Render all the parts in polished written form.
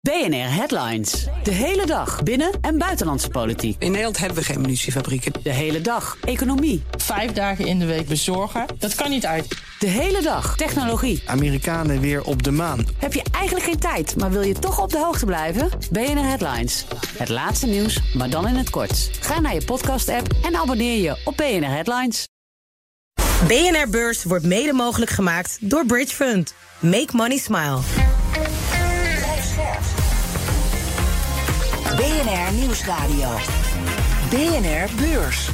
BNR Headlines. De hele dag binnen- en buitenlandse politiek. In Nederland hebben we geen munitiefabrieken. De hele dag economie. 5 dagen in de week bezorgen, dat kan niet uit. De hele dag technologie. Amerikanen weer op de maan. Heb je eigenlijk geen tijd, maar wil je toch op de hoogte blijven? BNR Headlines. Het laatste nieuws, maar dan in het kort. Ga naar je podcast-app en abonneer je op BNR Headlines. BNR Beurs wordt mede mogelijk gemaakt door Bridge Fund. Make money smile. BNR Nieuwsradio. BNR Beurs.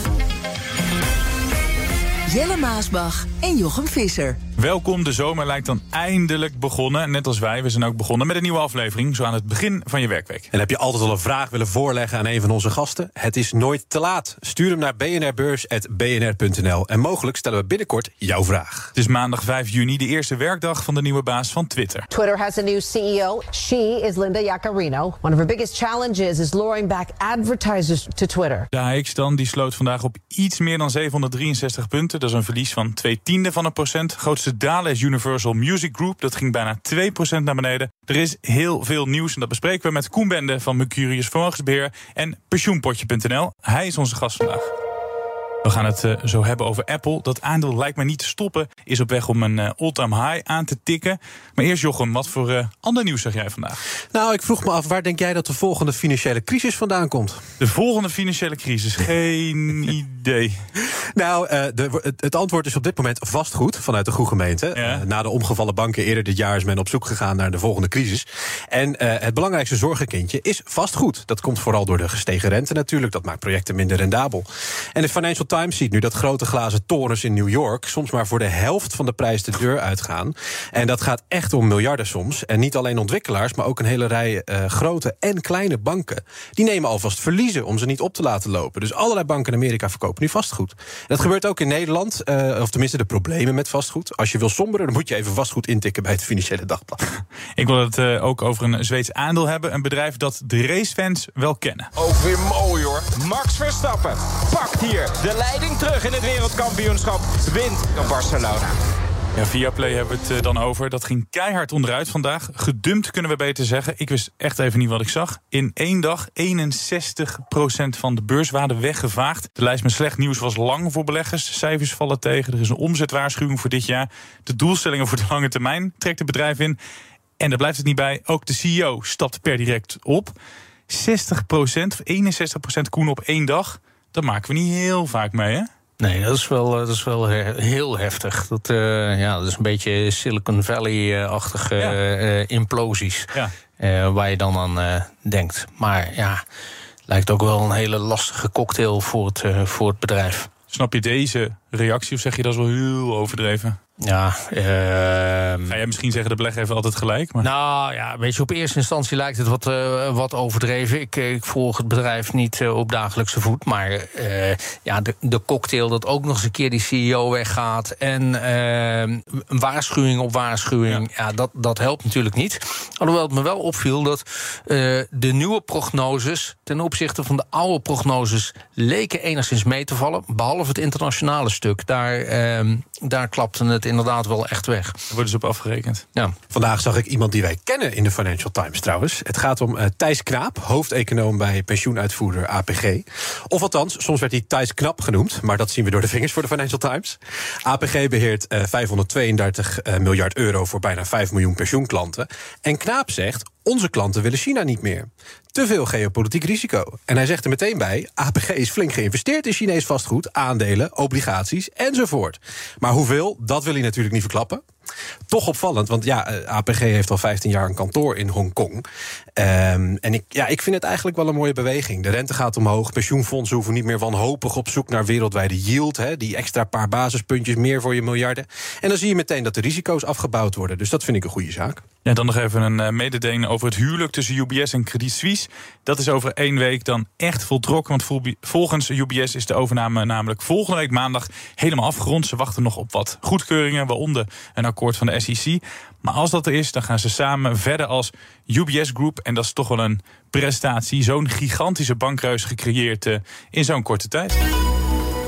Jelle Maasbach en Jochem Visser. Welkom, de zomer lijkt dan eindelijk begonnen. Net als wij, we zijn ook begonnen met een nieuwe aflevering, zo aan het begin van je werkweek. En heb je altijd al een vraag willen voorleggen aan een van onze gasten? Het is nooit te laat. Stuur hem naar bnrbeurs@bnr.nl. En mogelijk stellen we binnenkort jouw vraag. Het is maandag 5 juni, de eerste werkdag van de nieuwe baas van Twitter. Twitter has a new CEO. She is Linda Yaccarino. One of her biggest challenges is luring back advertisers to Twitter. De AX dan, die sloot vandaag op iets meer dan 763 punten. Dat is een verlies van 0,2%. Grootste dalen is Universal Music Group. Dat ging bijna 2% naar beneden. Er is heel veel nieuws en dat bespreken we met Koen Bende van Mercurius Vermogensbeheer en pensioenpotje.nl. Hij is onze gast vandaag. We gaan het zo hebben over Apple. Dat aandeel lijkt mij niet te stoppen. Is op weg om een all-time high aan te tikken. Maar eerst Jochem, wat voor ander nieuws zeg jij vandaag? Nou, ik vroeg me af, waar denk jij dat de volgende financiële crisis vandaan komt? De volgende financiële crisis? Geen idee. Nou, het antwoord is op dit moment vastgoed vanuit de goede gemeente. Ja. Na de omgevallen banken eerder dit jaar is men op zoek gegaan naar de volgende crisis. En het belangrijkste zorgenkindje is vastgoed. Dat komt vooral door de gestegen rente natuurlijk. Dat maakt projecten minder rendabel. En de Financial Times ziet nu dat grote glazen torens in New York soms maar voor de helft van de prijs de deur uitgaan. En dat gaat echt om miljarden soms. En niet alleen ontwikkelaars, maar ook een hele rij grote en kleine banken. Die nemen alvast verliezen om ze niet op te laten lopen. Dus allerlei banken in Amerika verkopen nu vastgoed. Dat gebeurt ook in Nederland, of tenminste de problemen met vastgoed. Als je wil somberen, dan moet je even vastgoed intikken bij het Financiële Dagblad. Ik wil het ook over een Zweeds aandeel hebben. Een bedrijf dat de racefans wel kennen. Ook weer mooi hoor. Max Verstappen pakt hier de leiding terug in het wereldkampioenschap. Wint op Barcelona. Ja, Viaplay hebben we het dan over. Dat ging keihard onderuit vandaag. Gedumpt kunnen we beter zeggen. Ik wist echt even niet wat ik zag. In één dag 61% van de beurswaarde weggevaagd. De lijst met slecht nieuws was lang voor beleggers. Cijfers vallen tegen. Er is een omzetwaarschuwing voor dit jaar. De doelstellingen voor de lange termijn trekt het bedrijf in. En daar blijft het niet bij. Ook de CEO stapt per direct op. 60% of 61% Koen op één dag. Dat maken we niet heel vaak mee, hè? Nee, dat is wel heel heftig. Dat is een beetje Silicon Valley-achtige implosies. Ja. Waar je dan aan denkt. Maar ja, lijkt ook wel een hele lastige cocktail voor het bedrijf. Snap je deze reactie of zeg je dat is wel heel overdreven? Ja, ga jij misschien zeggen de belegger heeft altijd gelijk? Maar... Nou ja, weet je, op eerste instantie lijkt het wat overdreven. Ik volg het bedrijf niet op dagelijkse voet. Maar de cocktail dat ook nog eens een keer die CEO weggaat. En een waarschuwing op waarschuwing. Ja, dat helpt natuurlijk niet. Alhoewel het me wel opviel dat de nieuwe prognoses ten opzichte van de oude prognoses leken enigszins mee te vallen. Behalve het internationale stuk. Daar klapte het inderdaad wel echt weg. Daar worden ze op afgerekend. Ja. Vandaag zag ik iemand die wij kennen in de Financial Times trouwens. Het gaat om Thijs Knaap, hoofdeconoom bij pensioenuitvoerder APG. Of althans, soms werd hij Thijs Knap genoemd, maar dat zien we door de vingers voor de Financial Times. APG beheert 532 miljard euro voor bijna 5 miljoen pensioenklanten. En Knaap zegt, onze klanten willen China niet meer. Te veel geopolitiek risico. En hij zegt er meteen bij, APG is flink geïnvesteerd in Chinees vastgoed, aandelen, obligaties enzovoort. Maar hoeveel, dat wil hij natuurlijk niet verklappen. Toch opvallend, want ja, APG heeft al 15 jaar een kantoor in Hongkong. En ik vind het eigenlijk wel een mooie beweging. De rente gaat omhoog, pensioenfondsen hoeven niet meer wanhopig op zoek naar wereldwijde yield. Die extra paar basispuntjes meer voor je miljarden. En dan zie je meteen dat de risico's afgebouwd worden. Dus dat vind ik een goede zaak. Ja, dan nog even een mededeling over het huwelijk tussen UBS en Credit Suisse. Dat is over 1 week dan echt voltrokken. Want volgens UBS is de overname namelijk volgende week maandag helemaal afgerond. Ze wachten nog op wat goedkeuringen, waaronder een akkoord van de SEC. Maar als dat er is, dan gaan ze samen verder als UBS Group. En dat is toch wel een prestatie. Zo'n gigantische bankreus gecreëerd in zo'n korte tijd.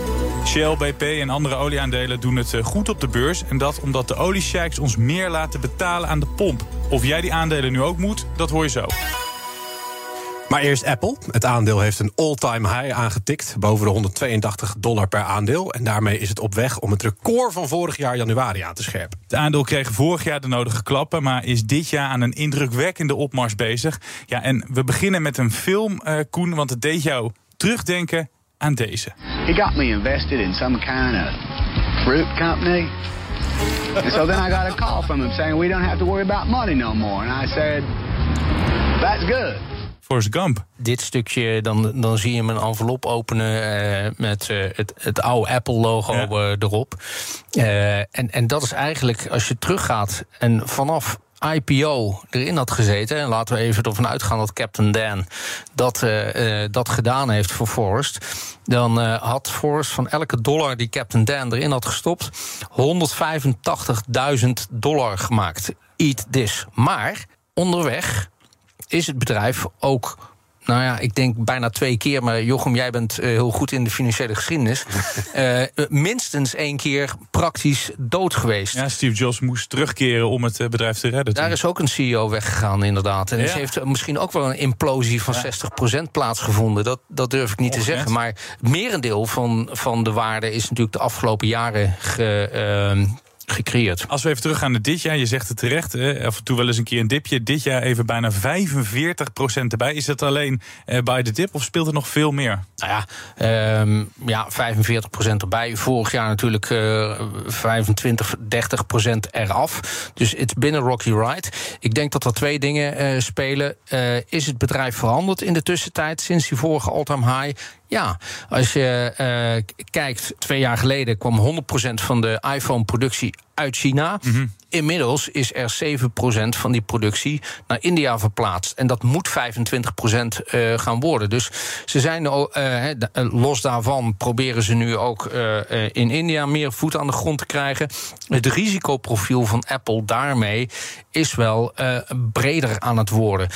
Shell, BP en andere olieaandelen doen het goed op de beurs. En dat omdat de oliesheiks ons meer laten betalen aan de pomp. Of jij die aandelen nu ook moet, dat hoor je zo. Maar eerst Apple. Het aandeel heeft een all-time high aangetikt, boven de $182 per aandeel. En daarmee is het op weg om het record van vorig jaar januari aan te scherpen. Het aandeel kreeg vorig jaar de nodige klappen, maar is dit jaar aan een indrukwekkende opmars bezig. Ja, en we beginnen met een film, Koen, want het deed jou terugdenken aan deze. He got me invested in some kind of fruit company. And so then I got a call from him saying we don't have to worry about money no more. And I said, that's good. Forrest Gump. Dit stukje, dan zie je hem een envelop openen met het oude Apple-logo erop. En dat is eigenlijk, als je teruggaat en vanaf IPO erin had gezeten, en laten we even ervan uitgaan dat Captain Dan dat gedaan heeft voor Forrest, dan had Forrest van elke dollar die Captain Dan erin had gestopt $185.000 gemaakt. Eat this. Maar onderweg is het bedrijf ook, nou ja, ik denk bijna 2 keer... maar Jochem, jij bent heel goed in de financiële geschiedenis... minstens 1 keer praktisch dood geweest. Ja, Steve Jobs moest terugkeren om het bedrijf te redden. Daar is ook een CEO weggegaan, inderdaad. En er heeft misschien ook wel een implosie van 60% plaatsgevonden. Dat durf ik niet te zeggen. Maar het merendeel van de waarde is natuurlijk de afgelopen jaren gecreëerd. Als we even teruggaan naar dit jaar, je zegt het terecht, af en toe wel eens een keer een dipje. Dit jaar even bijna 45% erbij. Is dat alleen bij de dip of speelt er nog veel meer? Nou ja, 45% erbij. Vorig jaar natuurlijk 25-30% eraf. Dus het is binnen Rocky Ride. Ik denk dat er 2 dingen spelen. Is het bedrijf veranderd in de tussentijd sinds die vorige all-time high? Ja, als je kijkt, 2 jaar geleden kwam 100% van de iPhone-productie uit China. Mm-hmm. Inmiddels is er 7% van die productie naar India verplaatst. En dat moet 25% gaan worden. Dus ze zijn los daarvan proberen ze nu ook in India meer voet aan de grond te krijgen. Het risicoprofiel van Apple daarmee is wel breder aan het worden.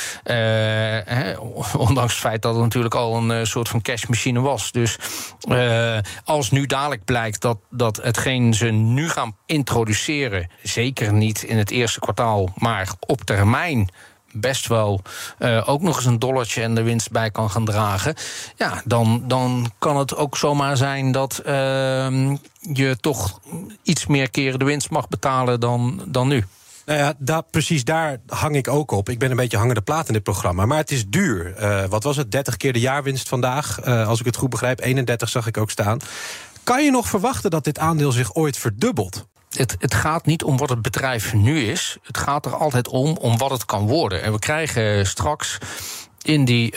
Ondanks het feit dat het natuurlijk al een soort van cashmachine was. Dus als nu dadelijk blijkt dat hetgeen ze nu gaan introduceren, zeker niet in het eerste kwartaal, maar op termijn best wel ook nog eens een dollartje en de winst bij kan gaan dragen, ja, dan kan het ook zomaar zijn dat je toch iets meer keren de winst mag betalen dan nu. Nou ja, precies daar hang ik ook op. Ik ben een beetje hangende plaat in dit programma. Maar het is duur. Wat was het? 30 keer de jaarwinst vandaag. Als ik het goed begrijp, 31 zag ik ook staan. Kan je nog verwachten dat dit aandeel zich ooit verdubbelt? Het gaat niet om wat het bedrijf nu is. Het gaat er altijd om wat het kan worden. En we krijgen straks in die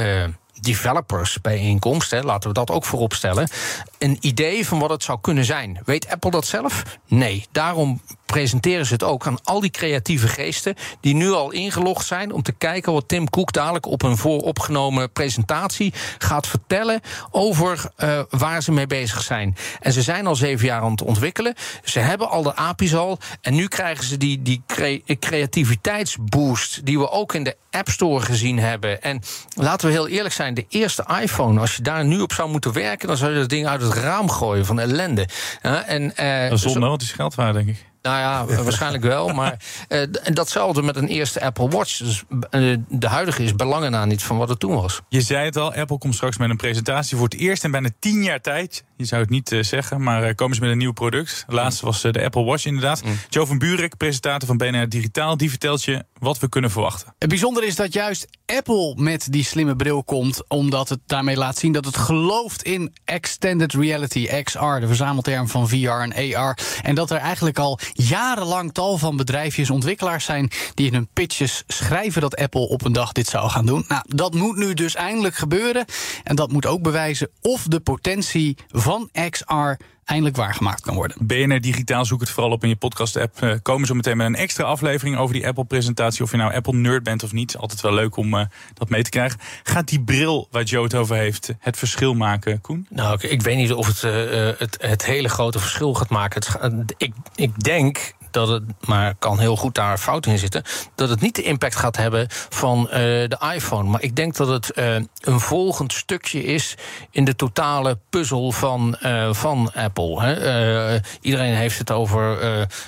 developersbijeenkomst, laten we dat ook voorop stellen, een idee van wat het zou kunnen zijn. Weet Apple dat zelf? Nee. Daarom presenteren ze het ook aan al die creatieve geesten die nu al ingelogd zijn om te kijken wat Tim Cook dadelijk op een vooropgenomen presentatie gaat vertellen over waar ze mee bezig zijn. En ze zijn al 7 jaar aan het ontwikkelen. Ze hebben al de API's al. En nu krijgen ze die creativiteitsboost die we ook in de App Store gezien hebben. En laten we heel eerlijk zijn, de eerste iPhone, als je daar nu op zou moeten werken, dan zou je dat ding uit het raam gooien van ellende. Dat is zonde, want het is geld waard, denk ik. Nou ja, waarschijnlijk wel. Maar datzelfde met een eerste Apple Watch. Dus de huidige is belangen na niet van wat het toen was. Je zei het al, Apple komt straks met een presentatie voor het eerst in bijna 10 jaar tijd. Je zou het niet zeggen, maar komen ze met een nieuw product. De laatste was de Apple Watch inderdaad. Joe van Buurik, presentator van BNR Digitaal, die vertelt je wat we kunnen verwachten. Het bijzondere is dat juist Apple met die slimme bril komt, omdat het daarmee laat zien dat het gelooft in Extended Reality, XR, de verzamelterm van VR en AR. En dat er eigenlijk al jarenlang tal van bedrijfjes, ontwikkelaars zijn die in hun pitches schrijven dat Apple op een dag dit zou gaan doen. Nou, dat moet nu dus eindelijk gebeuren. En dat moet ook bewijzen of de potentie van XR eindelijk waargemaakt kan worden. BNR Digitaal, zoek het vooral op in je podcast-app. Komen zo meteen met een extra aflevering over die Apple-presentatie. Of je nou Apple-nerd bent of niet. Altijd wel leuk om dat mee te krijgen. Gaat die bril waar Joe het over heeft het verschil maken, Koen? Nou, ik weet niet of het hele grote verschil gaat maken. Ik denk dat het, maar kan heel goed daar fout in zitten, dat het niet de impact gaat hebben van de iPhone. Maar ik denk dat het een volgend stukje is in de totale puzzel van Apple. Iedereen heeft het over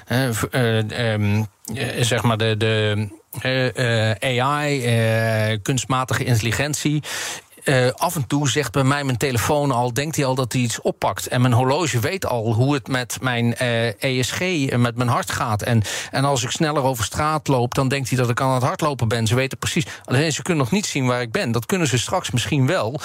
zeg maar de AI, kunstmatige intelligentie. Af en toe zegt bij mij mijn telefoon al, denkt hij al dat hij iets oppakt. En mijn horloge weet al hoe het met mijn ESG en met mijn hart gaat. En als ik sneller over straat loop, dan denkt hij dat ik aan het hardlopen ben. Ze weten precies. Alleen ze kunnen nog niet zien waar ik ben. Dat kunnen ze straks misschien wel.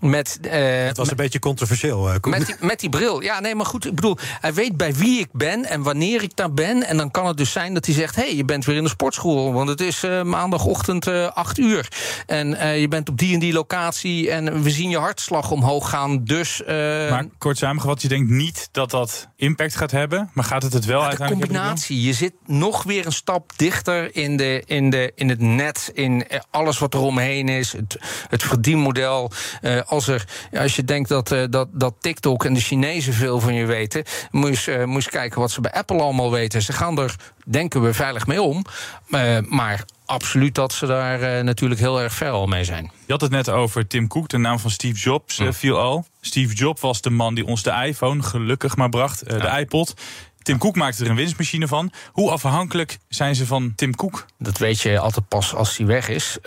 Het was een beetje controversieel, Koen. Met die bril. Ja, nee, maar goed. Ik bedoel, hij weet bij wie ik ben en wanneer ik daar ben. En dan kan het dus zijn dat hij zegt, hey, je bent weer in de sportschool. Want het is maandagochtend 8 uur. En je bent op die en die locatie. En we zien je hartslag omhoog gaan, dus... Maar kort samengevat, je denkt niet dat dat impact gaat hebben, maar gaat het wel uiteindelijk... De combinatie, je zit nog weer een stap dichter in het net, in alles wat er omheen is, het verdienmodel. Als je denkt dat TikTok en de Chinezen veel van je weten, moet je eens kijken wat ze bij Apple allemaal weten. Ze gaan er, denken we, veilig mee om, maar... Absoluut dat ze daar natuurlijk heel erg ver al mee zijn. Je had het net over Tim Cook, de naam van Steve Jobs viel al. Steve Jobs was de man die ons de iPhone gelukkig maar bracht, de iPod. Tim Cook maakte er een winstmachine van. Hoe afhankelijk zijn ze van Tim Cook? Dat weet je altijd pas als hij weg is.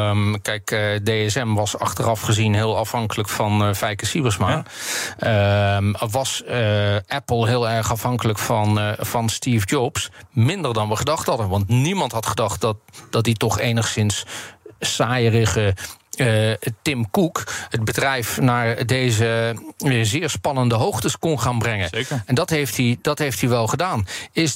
Kijk, DSM was achteraf gezien heel afhankelijk van Feike Siebersma. Ja. Was Apple heel erg afhankelijk van Steve Jobs? Minder dan we gedacht hadden. Want niemand had gedacht dat hij toch enigszins saaierige... Tim Cook het bedrijf naar deze zeer spannende hoogtes kon gaan brengen. Zeker. En dat heeft hij wel gedaan.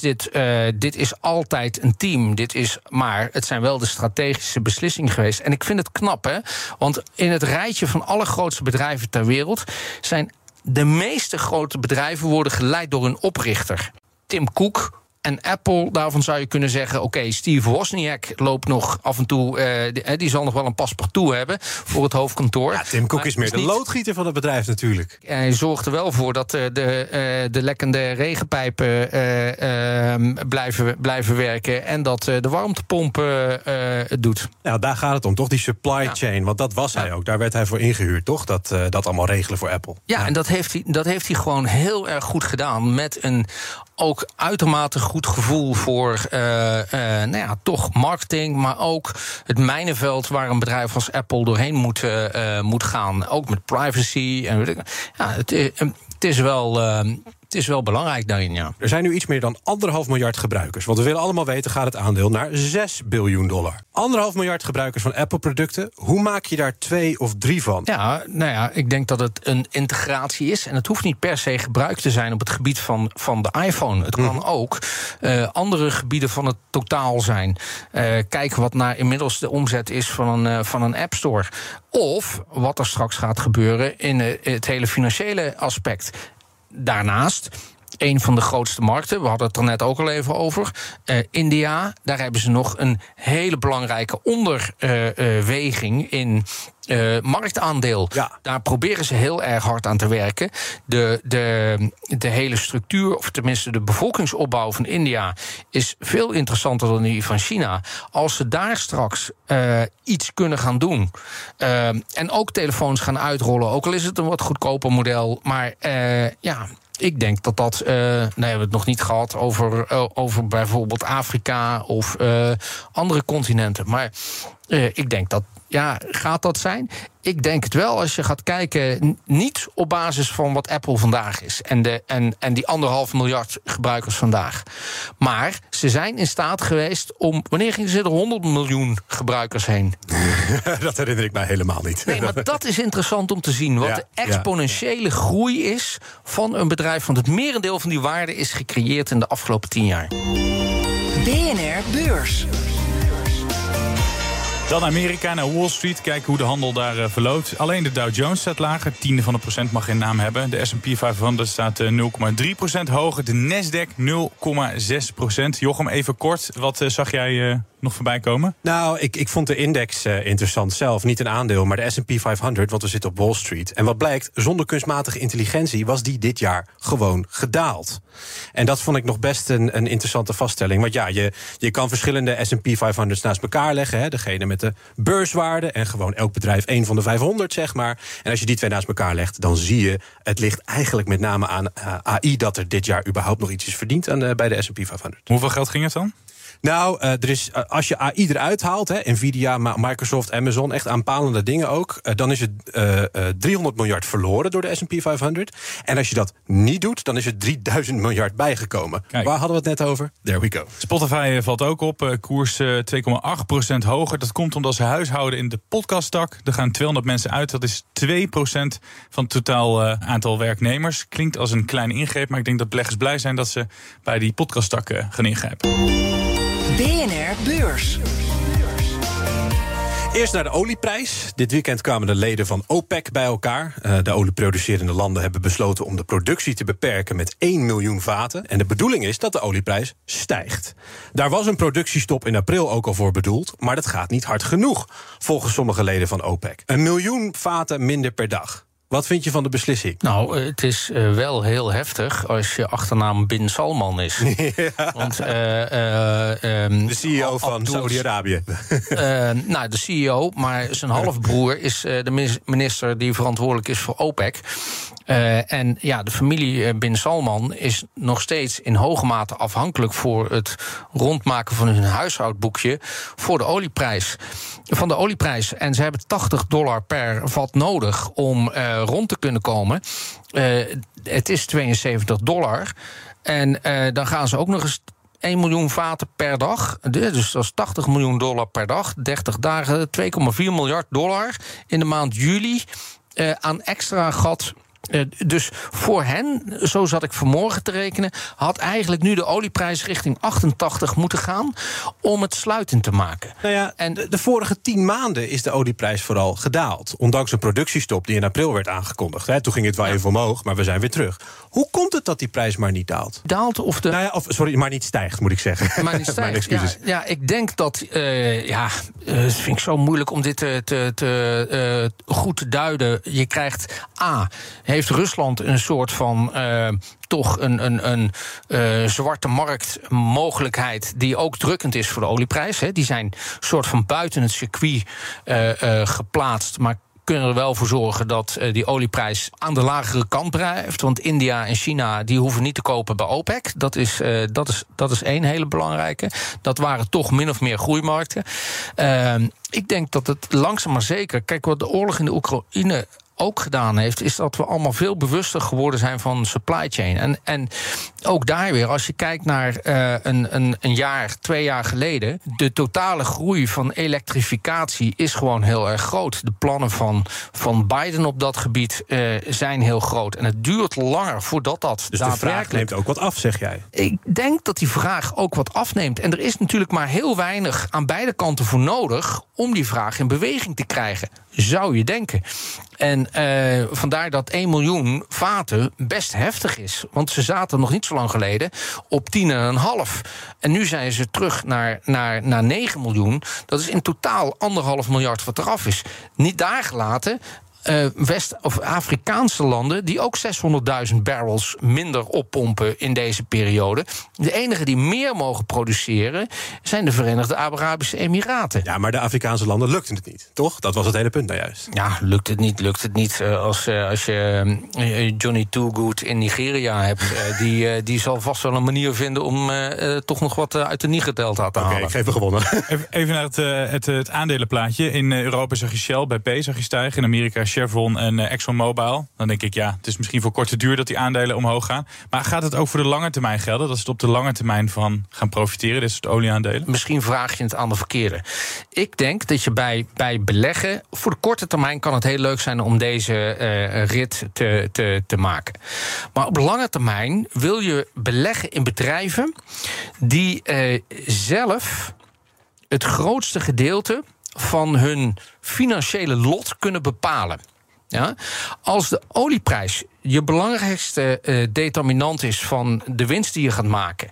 Dit is altijd een team. Maar het zijn wel de strategische beslissingen geweest. En ik vind het knap, hè? Want in het rijtje van alle grootste bedrijven ter wereld zijn de meeste grote bedrijven worden geleid door een oprichter. Tim Cook. En Apple, daarvan zou je kunnen zeggen... oké, Steve Wozniak loopt nog af en toe... die zal nog wel een paspartout hebben voor het hoofdkantoor. Ja, Tim Cook is meer de loodgieter van het bedrijf natuurlijk. Hij zorgt er wel voor dat de lekkende regenpijpen blijven werken... en dat de warmtepomp het doet. Nou, daar gaat het om, toch? Die supply chain, want dat was hij ook. Daar werd hij voor ingehuurd, toch? Dat allemaal regelen voor Apple. Ja, en dat heeft hij gewoon heel erg goed gedaan... met een ook uitermate goed gevoel voor toch marketing... maar ook het mijnenveld waar een bedrijf als Apple doorheen moet gaan. Ook met privacy. Het is wel belangrijk daarin, ja. Er zijn nu iets meer dan 1,5 miljard gebruikers. Want we willen allemaal weten, gaat het aandeel naar $6 biljoen. 1,5 miljard gebruikers van Apple-producten. Hoe maak je daar 2 of 3 van? Ja, ik denk dat het een integratie is. En het hoeft niet per se gebruik te zijn op het gebied van de iPhone. Het kan ook andere gebieden van het totaal zijn. Kijken wat naar inmiddels de omzet is van een App Store. Of wat er straks gaat gebeuren in het hele financiële aspect. Daarnaast, een van de grootste markten, we hadden het er net ook al even over, India, daar hebben ze nog een hele belangrijke onderweging in marktaandeel. Ja. Daar proberen ze heel erg hard aan te werken. De hele structuur, of tenminste de bevolkingsopbouw van India is veel interessanter dan die van China. Als ze daar straks iets kunnen gaan doen en ook telefoons gaan uitrollen, ook al is het een wat goedkoper model, maar ik denk dat we hebben het nog niet gehad over bijvoorbeeld Afrika of andere continenten. Maar ik denk dat, gaat dat zijn? Ik denk het wel als je gaat kijken, niet op basis van wat Apple vandaag is en die 1,5 miljard gebruikers vandaag. Maar ze zijn in staat geweest om, wanneer gingen ze er 100 miljoen gebruikers heen? Dat herinner ik mij helemaal niet. Nee, maar dat is interessant om te zien. Wat de exponentiële groei is van een bedrijf, want het merendeel van die waarde is gecreëerd in de afgelopen 10 jaar. BNR Beurs. Dan Amerika, naar Wall Street, kijken hoe de handel daar verloopt. Alleen de Dow Jones staat lager, 0,1% mag geen naam hebben. De S&P 500 staat 0,3% hoger, de Nasdaq 0,6%. Jochem, even kort, wat zag jij nog voorbij komen? Nou, ik vond de index interessant zelf. Niet een aandeel, maar de S&P 500, want we zitten op Wall Street. En wat blijkt, zonder kunstmatige intelligentie was die dit jaar gewoon gedaald. En dat vond ik nog best een interessante vaststelling. Want ja, je kan verschillende S&P 500's naast elkaar leggen. Hè, degene met de beurswaarde en gewoon elk bedrijf één van de 500, zeg maar. En als je die twee naast elkaar legt, dan zie je, het ligt eigenlijk met name aan AI dat er dit jaar überhaupt nog iets is verdiend bij de S&P 500. Hoeveel geld ging het dan? Nou, er is, als je AI eruit haalt, Nvidia, Microsoft, Amazon, echt aanpalende dingen ook, dan is het 300 miljard verloren door de S&P 500. En als je dat niet doet, dan is er 3000 miljard bijgekomen. Kijk. Waar hadden we het net over? There we go. Spotify valt ook op, koers 2,8% hoger. Dat komt omdat ze huishouden in de podcasttak. Er gaan 200 mensen uit, dat is 2% van het totaal aantal werknemers. Klinkt als een kleine ingreep, maar ik denk dat beleggers blij zijn dat ze bij die podcasttak gaan ingrijpen. BNR Beurs. Eerst naar de olieprijs. Dit weekend kwamen de leden van OPEC bij elkaar. De olieproducerende landen hebben besloten om de productie te beperken met 1 miljoen vaten. En de bedoeling is dat de olieprijs stijgt. Daar was een productiestop in april ook al voor bedoeld, maar dat gaat niet hard genoeg, volgens sommige leden van OPEC. 1 miljoen vaten minder per dag. Wat vind je van de beslissing? Nou, het is wel heel heftig als je achternaam Bin Salman is. Ja. Want, de CEO van Saudi-Arabië. Nou, de CEO, maar zijn halfbroer is de minister die verantwoordelijk is voor OPEC. En ja, de familie Bin Salman is nog steeds in hoge mate afhankelijk voor het rondmaken van hun huishoudboekje voor de olieprijs. Van de olieprijs. En ze hebben $80 per vat nodig om rond te kunnen komen. Het is $72. En dan gaan ze ook nog eens 1 miljoen vaten per dag. Dus dat is $80 miljoen per dag. 30 dagen, $2,4 miljard in de maand juli aan extra gat. Dus voor hen, zo zat ik vanmorgen te rekenen, had eigenlijk nu de olieprijs richting 88 moeten gaan om het sluitend te maken. Nou ja, en de vorige 10 maanden is de olieprijs vooral gedaald. Ondanks een productiestop die in april werd aangekondigd. Hè. Toen ging het wel even omhoog, maar we zijn weer terug. Hoe komt het dat die prijs maar niet daalt? Daalt of de... Nou ja, maar niet stijgt, moet ik zeggen. Maar niet stijgt. Mijn excuses. Ja, ik denk dat... het vind ik zo moeilijk om dit goed te duiden. Je krijgt heeft Rusland een soort van toch een zwarte marktmogelijkheid die ook drukkend is voor de olieprijs. Hè. Die zijn soort van buiten het circuit geplaatst, maar kunnen er wel voor zorgen dat die olieprijs aan de lagere kant blijft. Want India en China die hoeven niet te kopen bij OPEC. Dat is één hele belangrijke. Dat waren toch min of meer groeimarkten. Ik denk dat het langzaam maar zeker... Kijk, wat de oorlog in de Oekraïne ook gedaan heeft, is dat we allemaal veel bewuster geworden zijn van supply chain. En ook daar weer, als je kijkt naar een jaar, 2 jaar geleden, de totale groei van elektrificatie is gewoon heel erg groot. De plannen van Biden op dat gebied zijn heel groot. En het duurt langer voordat dat dus de vraag neemt ook wat af, zeg jij? Ik denk dat die vraag ook wat afneemt. En er is natuurlijk maar heel weinig aan beide kanten voor nodig om die vraag in beweging te krijgen, zou je denken. En vandaar dat 1 miljoen vaten best heftig is. Want ze zaten nog niet zo lang geleden op 10,5. En nu zijn ze terug naar 9 miljoen. Dat is in totaal 1,5 miljard wat eraf is. Niet daar gelaten West- of Afrikaanse landen die ook 600.000 barrels minder oppompen in deze periode. De enigen die meer mogen produceren zijn de Verenigde Arabische Emiraten. Ja, maar de Afrikaanse landen lukt het niet, toch? Dat was het hele punt nou juist. Ja, lukt het niet. Als je Johnny Too Good in Nigeria hebt, die zal vast wel een manier vinden om toch nog wat uit de Niger-delta te halen. Oké, ik geef hem gewonnen. Even naar het aandelenplaatje. In Europa zag je Shell, BP zag je stijgen. In Amerika Chevron en ExxonMobil. Dan denk ik, ja, het is misschien voor korte duur dat die aandelen omhoog gaan. Maar gaat het ook voor de lange termijn gelden? Dat ze het op de lange termijn van gaan profiteren, dit soort olieaandelen? Misschien vraag je het aan de verkeerde. Ik denk dat je bij beleggen, voor de korte termijn kan het heel leuk zijn om deze rit te maken. Maar op lange termijn wil je beleggen in bedrijven die zelf het grootste gedeelte van hun financiële lot kunnen bepalen. Ja? Als de olieprijs je belangrijkste determinant is van de winst die je gaat maken,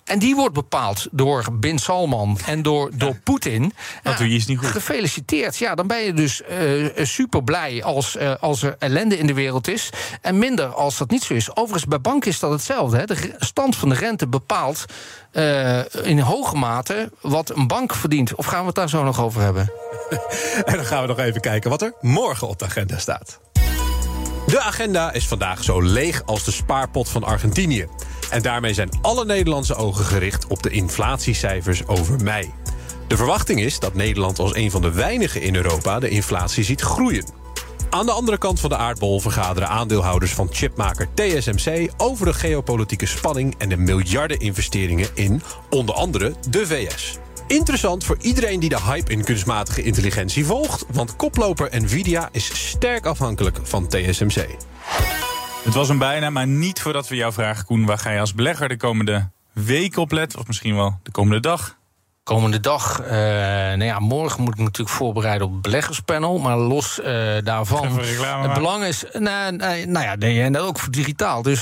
En die wordt bepaald door Bin Salman en door Poetin. Dat doe je is niet goed. Gefeliciteerd. Ja, dan ben je dus super blij als er ellende in de wereld is. En minder als dat niet zo is. Overigens, bij banken is dat hetzelfde. Hè. De stand van de rente bepaalt in hoge mate wat een bank verdient. Of gaan we het daar zo nog over hebben? En dan gaan we nog even kijken wat er morgen op de agenda staat. De agenda is vandaag zo leeg als de spaarpot van Argentinië. En daarmee zijn alle Nederlandse ogen gericht op de inflatiecijfers over mei. De verwachting is dat Nederland als een van de weinigen in Europa de inflatie ziet groeien. Aan de andere kant van de aardbol vergaderen aandeelhouders van chipmaker TSMC over de geopolitieke spanning en de miljardeninvesteringen in onder andere de VS. Interessant voor iedereen die de hype in kunstmatige intelligentie volgt, want koploper Nvidia is sterk afhankelijk van TSMC. Het was hem bijna, maar niet voordat we jou vragen, Koen, waar ga je als belegger de komende week op letten? Of misschien wel de komende dag? Komende dag, morgen moet ik natuurlijk voorbereiden op het beleggerspanel. Maar los daarvan, het belang is... en ook voor digitaal. Dus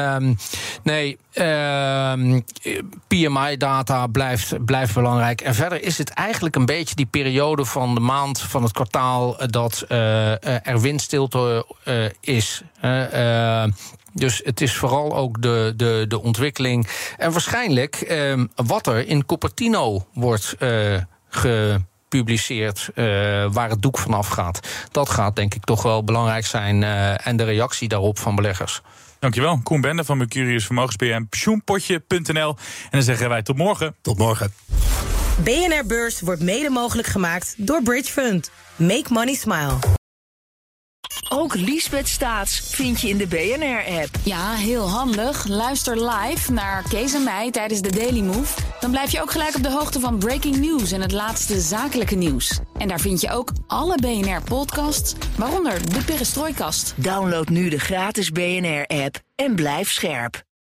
PMI-data blijft belangrijk. En verder is het eigenlijk een beetje die periode van de maand, van het kwartaal, dat er windstilte is. Dus het is vooral ook de ontwikkeling. En waarschijnlijk wat er in Cupertino wordt gepubliceerd, waar het doek vanaf gaat. Dat gaat denk ik toch wel belangrijk zijn. En de reactie daarop van beleggers. Dankjewel, Koen Bende van Mercurius Vermogensbeheer en pensioenpotje.nl. En dan zeggen wij tot morgen. Tot morgen. BNR Beurs wordt mede mogelijk gemaakt door Bridge Fund. Make money smile. Ook Liesbeth Staats vind je in de BNR-app. Ja, heel handig. Luister live naar Kees en mij tijdens de Daily Move. Dan blijf je ook gelijk op de hoogte van breaking news en het laatste zakelijke nieuws. En daar vind je ook alle BNR-podcasts, waaronder de Perestrooikast. Download nu de gratis BNR-app en blijf scherp.